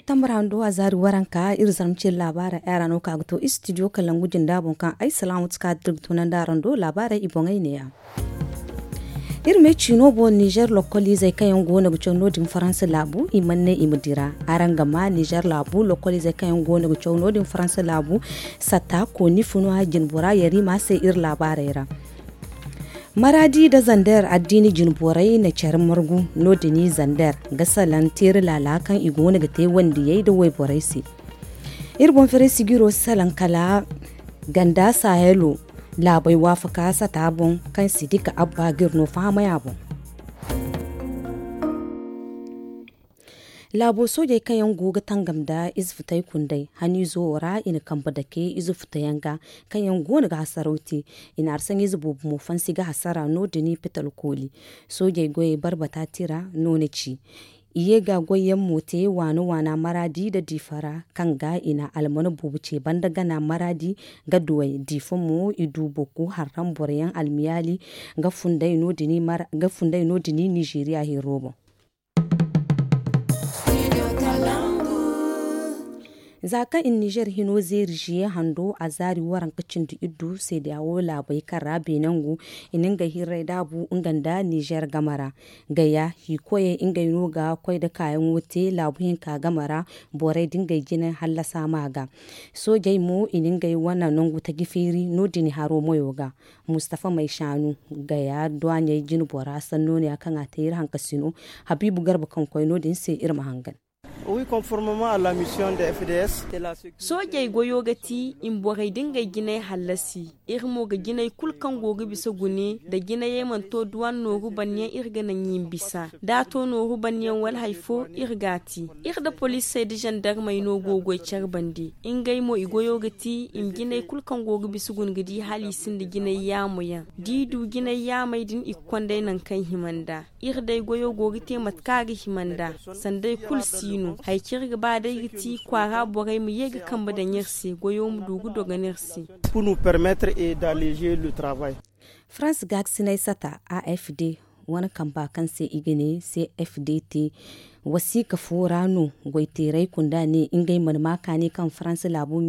tamrando azari waranka irzamci labara erano kagto studio kalangujin dabon kan ai salamu tsaka dirtunan darando labara ibongai ne ya irme chino bo Niger localize kayan gona gucin nodin France labu imanne imudira arangama Niger labu localize kayan gona gucin nodin France labu sata ko nifuno hajin bura yari ma sai ir labara maradi da zandar addini jinborai na charin margu nodini zandar gasalan tiri lalakan igona ga te wanda yayi da wai borai si irbon fere sigiro salan kala ganda sahelo labai wafaka sa tabon kan sidika abba girno fama yabo labo soje kayan goga tangamda izfutai kundai hani zora ina kamba dake izufutayanga kayan gona ga hasarauti ina arsan izubu mu fansi ga hasara no dini petal koli soje goye barbata tira none ci iye ga goyen mote wana maradi da difara kan ga ina almanu bubuce banda gana maradi ga duwai difon mu idu boku haram boryan almiyali ga fundai no dini Nigeria hirobo zaka in Niger hino zai hando a zari waran kacin da iddu sai da yawo labai kan rabe nangu inin ga hirai dabu inganda Niger gamara gaya hikoye inga yino ga kwai da kayan wute labuhin ka gamara borai dinga gina hallasa maga so jai mu inin ga wannan nangu ta gifiri no dini haro moyoga Mustafa mai shanu gaya duanya jin bora sanno ne akan atayir hankasino Habibu Garba kan kwai no din sai irma hangan. Oui, conformément à la mission de FDS. Soja goyo gati in bogai dinga gina halasi irmo ga gina kulkan gogo bisa gune da gina yeman to duwan noru banyan irga nan yin bisa da to noru banyan wal haifo irgati irda police sai da gendarme no gogo char bandi in gai mo igoyo gati in gina kulkan gogo bisa gun gidi hali sin da gina yamu yan didu gina yamai din ikkonde nan kan himanda irda goyo gogo te matkagi himanda sandai kul sino haikir gaba da yiti kwara bogai mu yega kamba da nyersi goyo mu dugu doga nersi pour nous permettre d'alléger le travail. France Gagsinai Sata AFD wani kamba kan sai igine sai FDT wasika forano goiterai kunda ne ingai marmaka ne kan France labu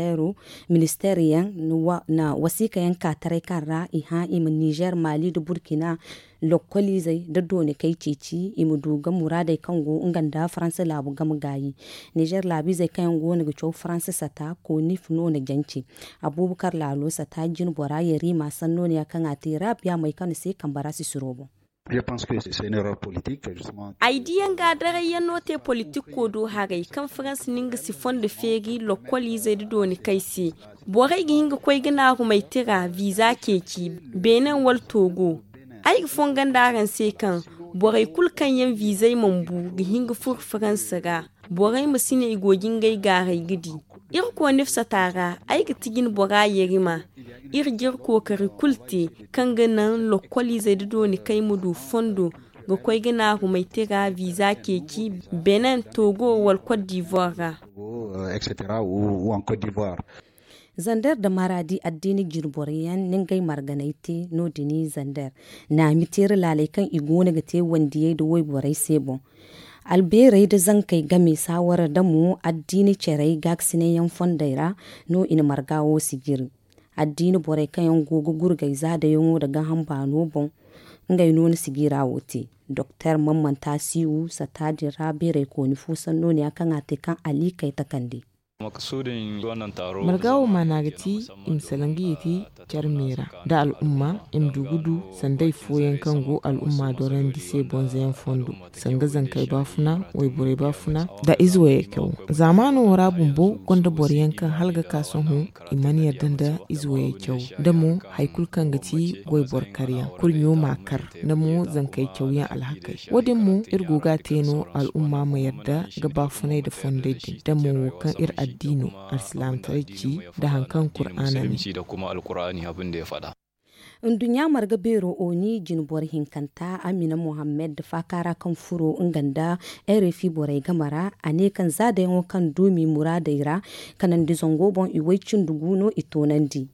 ministeriyan na wasika yanka tarai kan ra iha im Niger Mali da Burkina lokoli zai da dole kai ceci imu duga muradai kango inganda France labu gamgayi Niger labi zai kan go ne go France sata ko nifno na janci Abubakar Lalo sata jin bora yari ma sanno ne kan atira biya mai kan sai kan barasi surobo. Je pense que c'est une erreur politique justement. Aidiyan gadare yanote politique ko do hagai kan France ninga si fonde fegi lokoli zai do ni kaisi borai gi hinga koy gina ku mai tira visa keki Benin wal Togo ai fongan daran sai kan borai kulkan yan visa mambu gi hinga fur France ga borai musine igogin gai garai gidi ir ko nifsa tara ai ga tigin bora yerima ir jir ko kari kulti kan ganan lokoli zai do ni kai mudu fondo ga koy gina ku mai tira visa keki Benin Togo wal Côte d'Ivoire etc. ou en Côte d'Ivoire. Zandar da maradi addini jirboriyan ningai marganaiti no dini zandar na mitir lalai kan igona ga te wandiye da wai borai sebo alberai da zan kai game sawara da mu addini cerai gaksine yan fondaira no in margawo sigir addini borai kan yan gogo gurgai za da yango daga hamba no bon ngai no sigira wote Dr. Mamman Tasiu Satadi Rabire ko ni fusan no ne akan ate kan ali kai takande makasudin wannan taro margawo managati imsalangi yiti charmera da al'umma imdugudu sandai foyen kango al'umma doran dise bonzayan fondo sanga zankai bafuna wai bore bafuna da izwaye kyau zamanu wara bumbo gonda boriyan kan halga kason hu imani yardan da izwaye kyau da mu haikul kan gati wai bor kariya kurnyo makar da mu zankai kyau yan alhakai wadin mu irgoga teno al'umma mai yarda ga bafunai da fondai da mu kan ir addino al-islam tarci da hankan qur'ana ne da kuma alqur'ani abin da ya fada dunya marga bero oni jinbor hinkanta Amina Muhammad da fakara kan furo inganda RFI borai gamara ane kan zada yan kan dumi muradaira kanan dizongo bon iwaicin duguno itonandi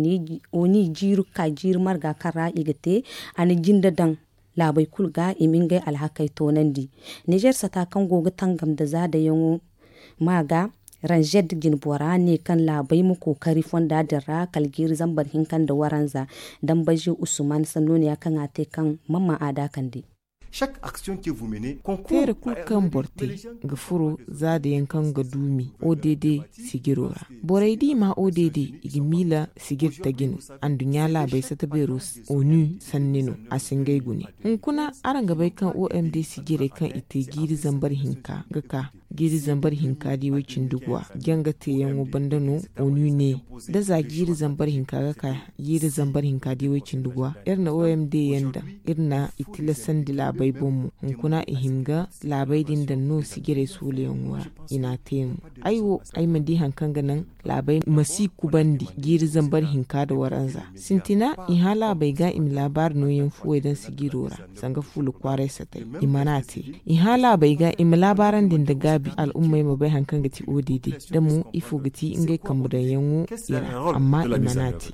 oni jiru kajir marga kara igate ani jindadan labai kulga imingai alhakai tonandi Niger sata kan goga tangam da zada yan maga ranjed gin bora ne kan labai mu kokari fonda da ra kalgir zambar hinkan da waranza dan baji usman sanoni kan ate kan mamma ada kan di chaque action que vous menez tere kulkan borte ga furo za da yankan ga dumi ODD sigirora borai di ma ODD igimila sigir ta ginu an dunya labai sata berus onu sannino a singai guni in kuna aran gabai kan OMD sigire kan ite giri zambar hinka ga ka giri zambar hinka di wicin dugwa gyanga te yanwo bandano onu ne da za giri zambar hinka ga ka giri zambar hinka di wicin dugwa irna OMD yanda irna itila sandi labai bomu kuna ihimga labai din da no sigire sule yanwa ina temu aiwo ai mandi hankan ganan labai masi kubandi giri zambar hinka da waranza sintina ihala bai ga im labar no yin fuwe dan sigirora sanga fulu kware satai imanate ihala bai ga im labaran din da gabi al'ummai mu bai hankan gati ODD da mu ifo gati ingai kambu da yanwo ira amma imanate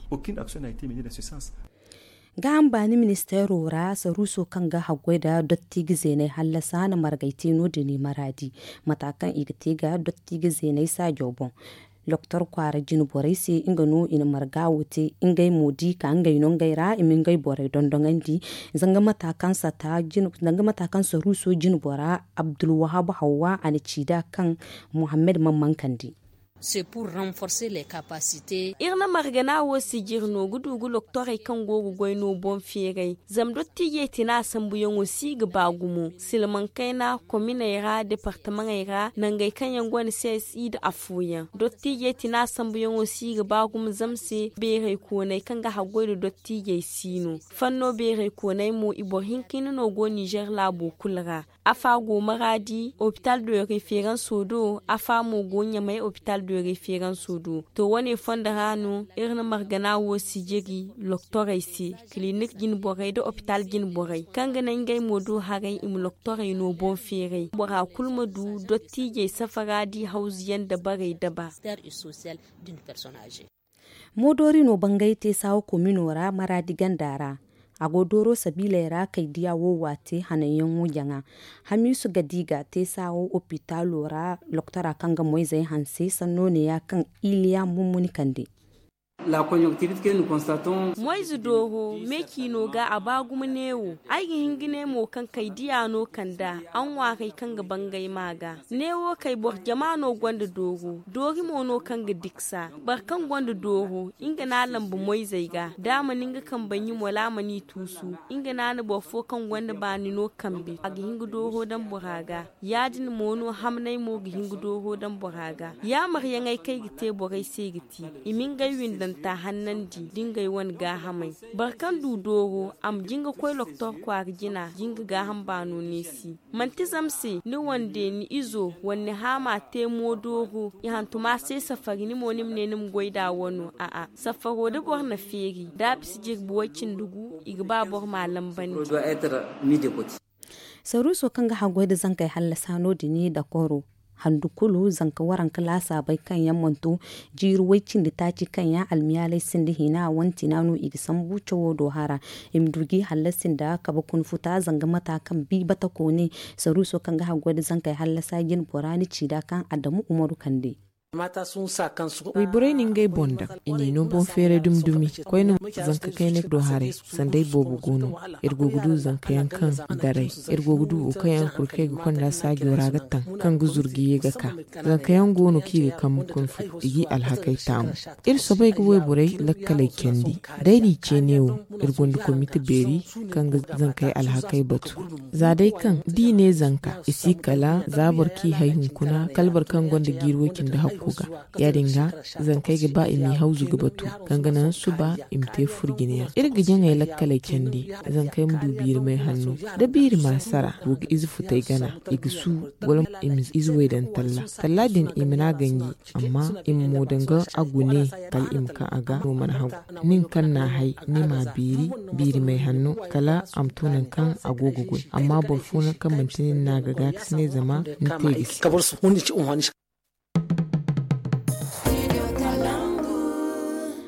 ga ambani ministero ra saruso kan ga hagwai da dotti gize ne hallasa na margaite no da ne maradi matakan igite ga dotti gize ne sa jobon Dr. Kwara Jinu Borai se inga no ina marga wote ingai modi ka ingai non gaira imin gai borai dondongandi zanga matakan sa ta jinu zanga matakan sa ruso Jinu Bora Abdul Wahab Hawwa ani cida kan Muhammad Mamman Kandi. C'est pour renforcer les capacités. Irna margana wo sigirno gudu loktore kan gogo goyno bon fere zam dotti yetina sambuyon wo sig bagumo silman kaina komina ira departement ira nangai kanyan gwani CSI da afuya dotti yetina sambuyon wo sig bagum zamse bere ko nay kanga hagoydo dotti ye sino fanno bere ko nay mo ibo hinkino no go Niger labo kulra afa go maradi hôpital de référence sodo afa mo go nyamai hôpital de référence sodo to woni fonda hanu irna margana wo sijegi loktore si clinique Jinu Borai do hôpital Jinu Borai kanga nangay modu hagai im loktore no bon fere bora kulma du dotti je safaradi hausiyan da bare daba social d'une personne âgée modori no bangaite sawo kominora maradi gandara agodoro sabila yara kai diya wowate hanayen wujanga hamisu gadiga te sawo hospitalora loktara kanga moizai hanse sanone ya kan iliya mummuni kande La conjonctivite que nous constatons moizu doho meki no ga abagumu newo aigi hingine mo kan kai diya no kanda an wa kai kanga bangai maga newo kai bor jamano gwanda dogo dogi mo no kanga diksa barkan gwanda doho inga na lambu moizai ga dama ninga kan banyi mola mani tusu inga na na bofo kan gwanda bani no kambe agi hingu doho dan buraga yadin mo no hamnai mo gi hingu doho dan buraga ya maryangai kai gite borai sai giti imin gaiwin dan ta hannan di dingai wan ga hamai barkan du dogo am jinga koy loktor kwar jina jinga ga hambano nesi mantizamse ni wande ni izo wanne hama te modogo ihantuma sai safari ni monim ne nim goida wono a safaro de bor na feri da bisjir buwacin dugu igba bor malam bani doit être mis de côté saruso kanga hagwai da zankai hallasano dini da koro handukulu zanka waran klasa bai kan yammanto jiruwaicin da taci kan ya almiyalai sindi hina wanti nanu igisan bucewo dohara imdugi hallasin da kaba kun futa zanga matakan bi bata kone saruso kan ga hagwada zanka hallasa yin borani cida kan Adamu Umaru Kande mata sun sa kansu wi burai ningai bonda ini no bon fere dumdumi koyno zanka kayne do hare sandai bobu gono ergogudu zanka yankan dare ergogudu ukayan kurke ga konda sagi waragatan kan guzurgi ga ka zanka yan gono ki kan kun fu igi alhakai tamu sobai ga wi burai lakkalai kendi dai ni ce newo ergondu komite beri kan zanka alhakai batu zadai kan dine zanka isi kala zabar ki haihun kuna kalbar kan gonda girwokin da kuga ya dinga zan kai ga ba imi hauzu ga batu ganganan su ba imte furginiya irga janga lakkale kendi zan kai mu dubir mai hannu da bir masara ko izu futai gana igsu wala im izu wedan talla din imina gangi amma im modanga agune kal im ka aga no man hagu nin kan na hai ni ma biri mai hannu kala amtunan kan agogogoi amma bolfuna kan mantinin na ga ne zama ni tegis kabar su hunni ci unwani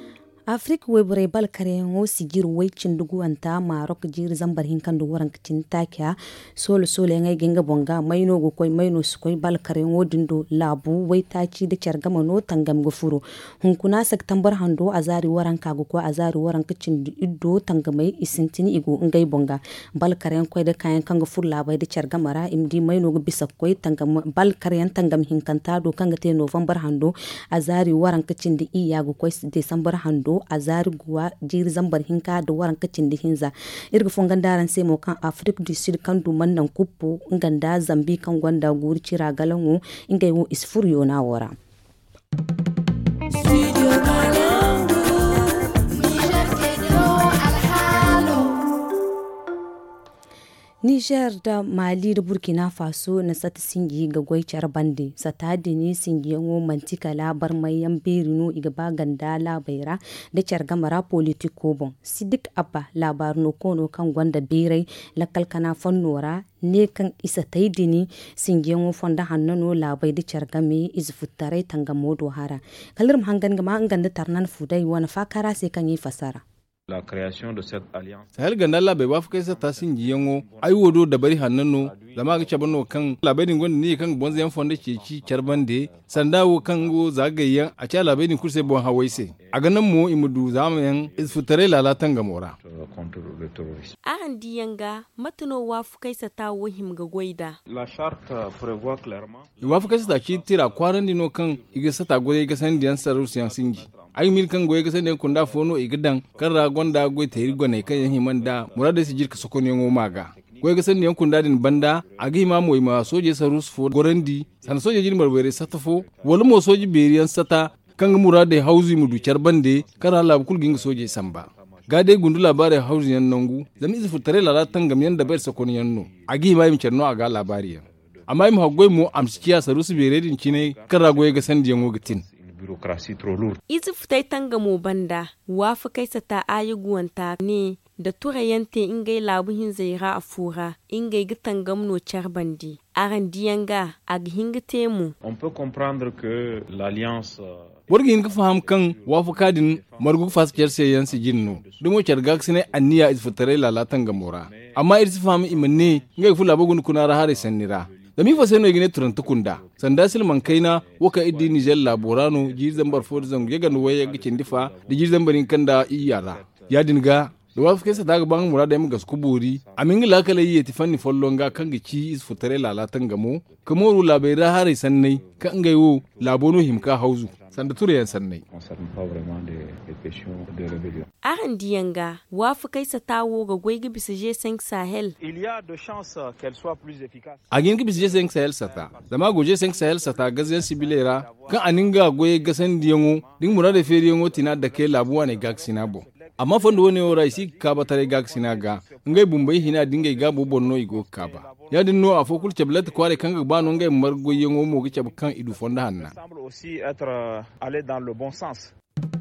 Afrique webure bal karengo sigir weicin duguanta Maroc jir zambar hinkan du waran kicin takiya solo ngai genga bonga maino go koy maino sukoy bal karengo dindo labu weitaci da cargama no tangam go furo hunkuna September hando azari waran kago ko azari waran kicin iddo tangamai isintini igo ngai bonga bal karen koy da kayan kanga fur labai da cargamara imdi maino go bisa koy tangam bal karen tangam hinkanta do kanga te November hando azari waran kicin di iya go koy December hando azari guwa jiri zambar hinka da waran kacin da hinza irga fongan daran sai mo kan Afrique du Sud kan du mannan kuppo nganda Zambi kan gwanda guri cira galanwo ingai wo isfuriyo na wara Niger da Mali da Burkina Faso na sata singi ga gwaicar bande sata da ni singi yango mantika labar mai yan berino iga baganda labaira da cargamara politiko bon sidik abba labar no kono kan gwanda berai lakalkana fannora ne kan isa taidini singi yango fonda hannano labai da cargame izfutare tangamodo hara kalirm hangan gama nganda tarnan fudai wana fakara sai kan yi fasara. La création de cette alliance. Sahel gandala bai wafu kai sata singi yango ai wodo da bari hannano lama ga cabano kan labarin gwanda ne kan bonza yan fonda ke ci carbande sandawo kan go zagayyan a ca labarin kurse bon hawaise a ganin mu imudu zamayan isfutare lalatan gamora ahan diyanga matano wafu kai sata wahim ga goida la charte prévoit clairement wafu kai sata ki tira kwaran dino kan iga sata gore ga san diyan sarusiyan singi ai mil kan goye ga san kunda fono igadan kan ragonda goy tayir gone kan himanda murada si jirka sokoni ngo maga goy ga san yankun dadin banda agi ma moy ma soje sarus fo gorandi san soje jin marbere satafo wala mo soje beriyan sata kan murada hauzi mudu charbande kara la kul ginga soje samba gade gundu labare hauzi yan nangu zami izu tare la tangam yan da ber sokoni yanno agi ma im cerno aga labari amma im hagoy mo amskiya sarus beredin cine kara goy ga san diyan wogatin bureaucratie trop lourde. Izi fitai tanga mo banda wafa kai sata ayuguwanta ne da turayante ingai labuhin zaira a fura ingai gitan gamno charbandi aran diyanga aghinga temu. On peut comprendre que l'alliance Borgin ka faham kan wafa kadin margu faskiyar sai yan sijinno dumo chargak sine anniya iz futare lalatan gamora amma irsi faham imanne ngai fula bugun kunara hare sanira da mi faseno igine turanta kunda sanda silman kaina waka iddi Niger laborano jizan barfor zan yaga no waya gicin difa da jizan barin kanda iyara ya dinga da wafu kesa daga ban murada mu gasku buri amin la kala yi tifanni follonga kan gici is futare lalatan gamo kamoru labaira hare sannai kan gaiwo labono himka hauzu sanda turiyan sannai aran diyanga wafu kaisa tawo ga goygi bisa G5 Sahel il y a de chances qu'elle soit plus efficace agin ki bisa G5 Sahel sata zama go G5 Sahel sata gaziyan sibilera kan aninga goye gasan diyango din murada feriyango tina da kai labuwa ne gaksinabo amma fondo woni ora isi kaba tare gaksina ga ngai bumbai hina dingai ga bonno igo kaba ya dinno a fokul tablet kware kanga bano ngai margo yengo mo gice kan idu fonda hanna semble aussi être aller dans le bon sens.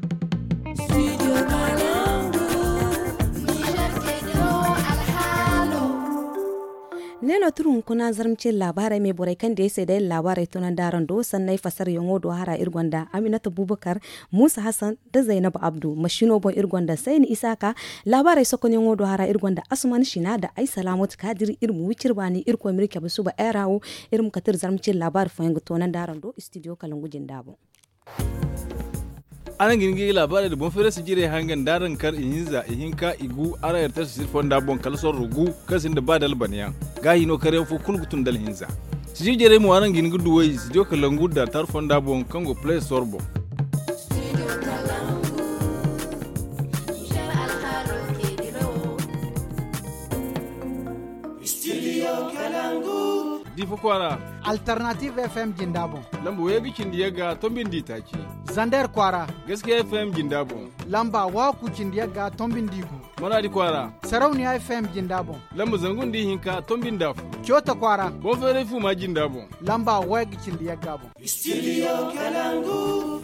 Neno turun kuna zarmcin labarai mai burai kan da ya sai da labarai tunan daren do sannai fasar yango do hara irgonda Aminatu Bubakar Musa Hassan da Zainab Abdu mashino bon irgonda sai ni Isaka labarai sokon yango do hara irgonda Asman Shina da Ai Salamut Kadir irmu wicirbani irko mirke basu ba erawo irmu katir zarmcin labar fo yango tunan daren do studio Kalangujin Dabo anan gingi labarai da bon fere su jire hangan daren kar ihinza ihinka igu ara yartar su sirfon da bon kalsor rugu kasin da badal baniyan gahi no kare fo kulgutun dal hinza su jire mu anan gingi duwai su jo kalangu da tarfon da bon kango play sorbo Difo kwara Alternative FM Jindabo lambo wegi cindiyaga tombin ditaki Zander kwara Gaskiya FM Jindabo lamba waku cindiyaga tombin digu Maradi kwara Sarauniya FM Jindabo lambo zangun di hinka tombin dafu Kyota kwara Bonfere fu ma Jindabo lamba wegi cindiyaga bo Studio Kalangu